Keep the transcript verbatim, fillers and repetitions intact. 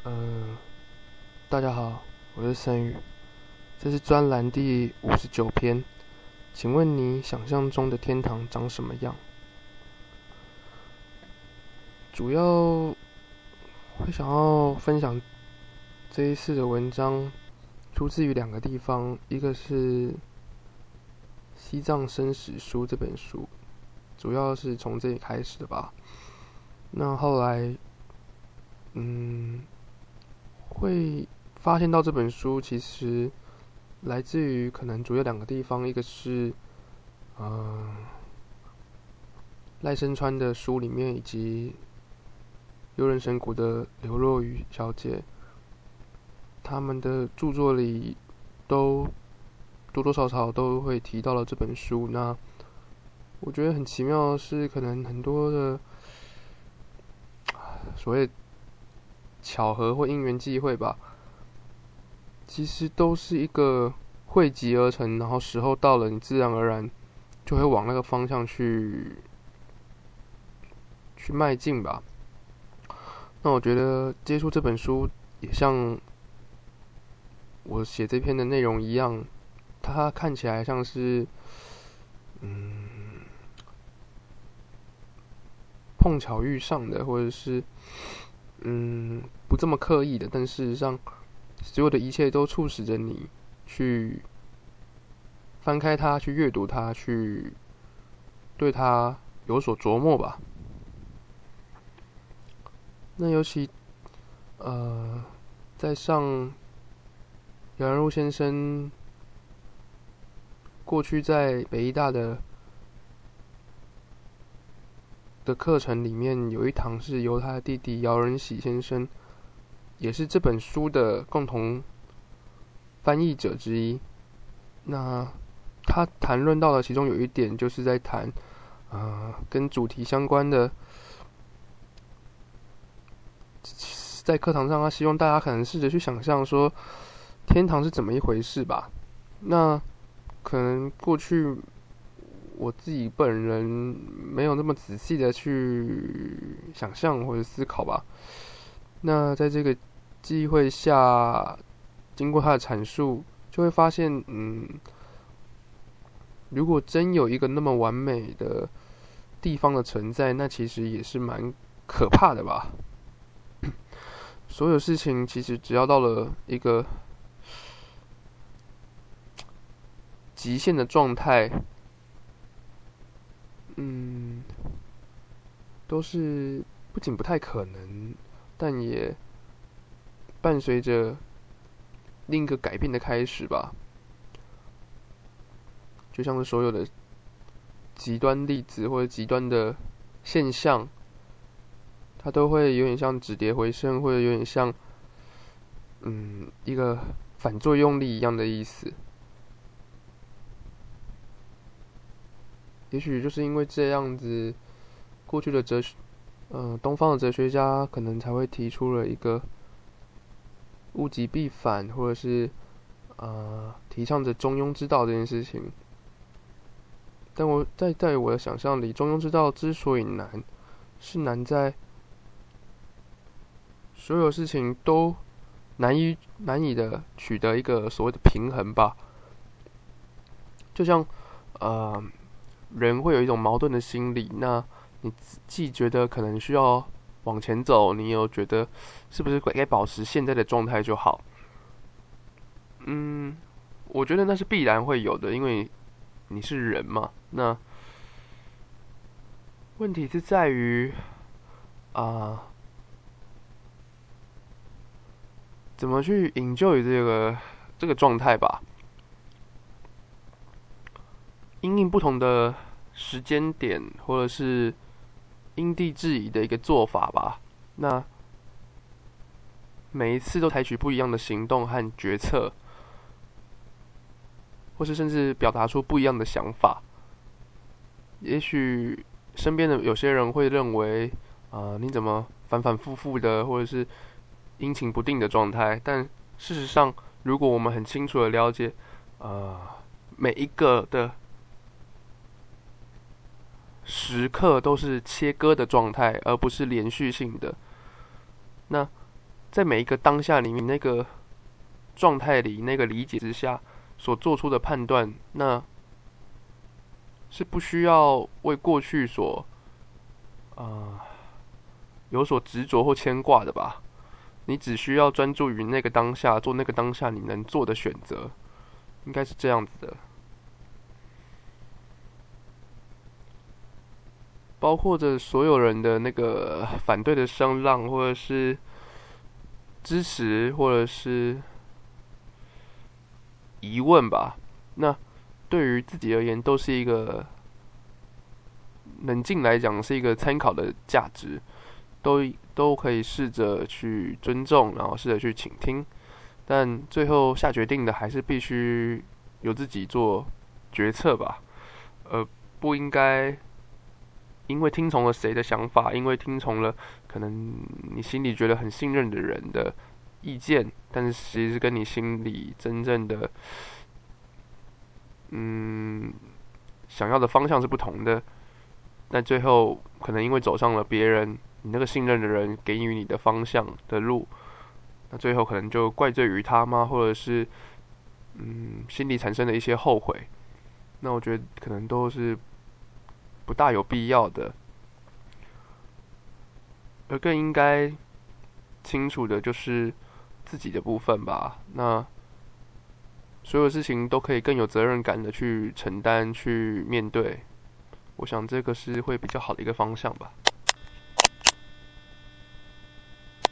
嗯，大家好，我是森宇，这是专栏第五十九篇。请问你想象中的天堂长什么样？主要会想要分享这一次的文章，出自于两个地方，一个是《西藏生死书》这本书，主要是从这里开始的吧。那后来，嗯，会发现到这本书其实来自于可能主要两个地方，一个是呃赖声川的书里面，以及悠人神谷的刘若瑀小姐，他们的著作里都多多少少都会提到了这本书。那我觉得很奇妙的是，可能很多的所谓巧合或因缘际会吧，其实都是一个汇集而成，然后时候到了，你自然而然就会往那个方向去去迈进吧。那我觉得接触这本书也像我写这篇的内容一样，它看起来像是嗯碰巧遇上的，或者是嗯不这么刻意的，但事实上所有的一切都促使着你去翻开它，去阅读它，去对它有所琢磨吧。那尤其呃，在上杨仁禄先生过去在北医大的的课程里面，有一堂是由他的弟弟姚仁喜先生，也是这本书的共同翻译者之一。那他谈论到的其中有一点，就是在谈呃跟主题相关的，在课堂上他希望大家可能试着去想象说天堂是怎么一回事吧。那可能过去我自己本人没有那么仔细的去想象或者思考吧。那在这个机会下，经过他的阐述，就会发现，嗯，如果真有一个那么完美的地方的存在，那其实也是蛮可怕的吧。所有事情其实只要到了一个极限的状态，嗯，都是不仅不太可能，但也伴随着另一个改变的开始吧。就像是所有的极端粒子或者极端的现象，它都会有点像止跌回升，或者有点像嗯一个反作用力一样的意思。也许就是因为这样子，过去的哲学，呃，东方的哲学家可能才会提出了一个物极必反，或者是呃提倡着中庸之道这件事情。但我在在我的想象里，中庸之道之所以难，是难在所有事情都难以难以的取得一个所谓的平衡吧。就像呃人会有一种矛盾的心理，那你既觉得可能需要往前走，你又觉得是不是该保持现在的状态就好？嗯，我觉得那是必然会有的，因为你是人嘛。那问题是在于啊、呃怎么去营救于这个这个状态吧？因应不同的时间点，或者是因地制宜的一个做法吧。那每一次都采取不一样的行动和决策，或是甚至表达出不一样的想法。也许身边的有些人会认为，啊、呃，你怎么反反复复的，或者是阴晴不定的状态？但事实上，如果我们很清楚的了解，呃，每一个的时刻都是切割的状态，而不是连续性的，那在每一个当下里面那个状态里，那个理解之下所做出的判断，那是不需要为过去所啊、呃、有所执着或牵挂的吧？你只需要专注于那个当下，做那个当下你能做的选择，应该是这样子的。包括着所有人的那个反对的声浪，或者是支持，或者是疑问吧。那对于自己而言，都是一个冷静来讲，是一个参考的价值，都都可以试着去尊重，然后试着去倾听。但最后下决定的还是必须由自己做决策吧，而不应该因为听从了谁的想法，因为听从了可能你心里觉得很信任的人的意见，但是其实跟你心里真正的嗯想要的方向是不同的。但最后可能因为走上了别人你那个信任的人给予你的方向的路，那最后可能就怪罪于他吗？或者是嗯心里产生了一些后悔？那我觉得可能都是不大有必要的，而更应该清楚的就是自己的部分吧。那所有事情都可以更有责任感的去承担、去面对。我想这个是会比较好的一个方向吧。